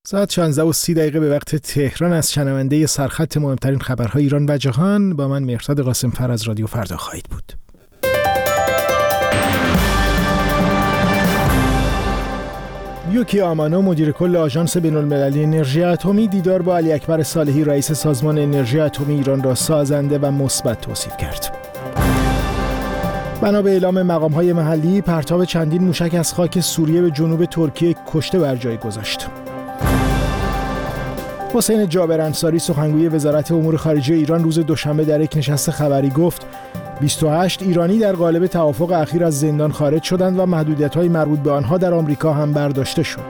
ساعت 16:30 به وقت تهران از شنونده سرخط مهمترین خبرهای ایران و جهان با من مهرداد قاسم‌فر از رادیو فردا خواهید بود. یوکی آمانو مدیر کل آژانس بین‌المللی انرژی اتمی دیدار با علی اکبر صالحی رئیس سازمان انرژی اتمی ایران را سازنده و مثبت توصیف کرد. بنا به اعلام مقام‌های محلی، پرتاب چندین موشک از خاک سوریه به جنوب ترکیه کشته بر جای گذاشت. حسین جابر انصاری سخنگوی وزارت امور خارجه ایران روز دوشنبه در یک نشست خبری گفت 28 ایرانی در قالب توافق اخیر از زندان خارج شدند و محدودیت‌های مربوط به آنها در آمریکا هم برداشته شد.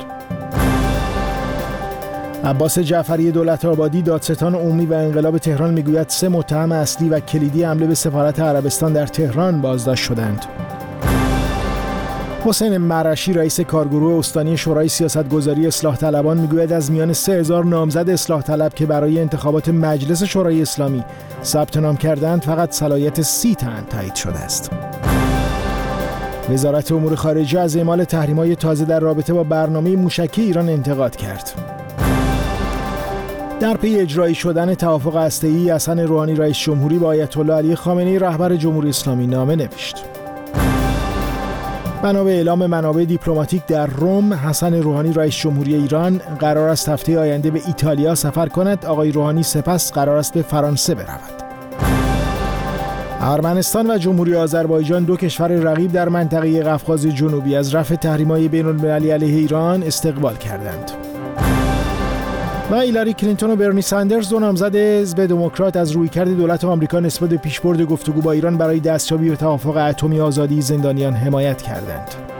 عباس جعفری دولت‌آبادی دادستان عمومی و انقلاب تهران میگوید 3 متهم اصلی و کلیدی حمله به سفارت عربستان در تهران بازداشت شدند. حسین مرشی رئیس کارگروه استانی شورای سیاستگذاری اصلاح طلبان میگوید از میان 3000 نامزد اصلاح طلب که برای انتخابات مجلس شورای اسلامی ثبت نام کردند فقط صلاحیت 30 تن تایید شده است. وزارت امور خارجه از اعمال تحریم‌های تازه در رابطه با برنامه موشکی ایران انتقاد کرد. در پی اجرایی شدن توافق هسته‌ای، حسن روحانی رئیس جمهوری با آیت الله علی خامنه‌ای رهبر جمهوری اسلامی نامه نوشت. بنا به اعلام منابع دیپلماتیک در روم، حسن روحانی رئیس جمهوری ایران قرار است هفته آینده به ایتالیا سفر کند. آقای روحانی سپس قرار است به فرانسه برود. ارمنستان و جمهوری آذربایجان، 2 کشور رقیب در منطقه قفقاز جنوبی، از رفع تحریم‌های بین‌المللی علیه ایران استقبال کردند. و هیلاری کلینتون و برنی ساندرز، 2 نامزد حزب دموکرات، از رویکرد دولت آمریکا نسبت به پیشبرد گفتگو با ایران برای دستیابی به توافق اتمی آزادی زندانیان حمایت کردند.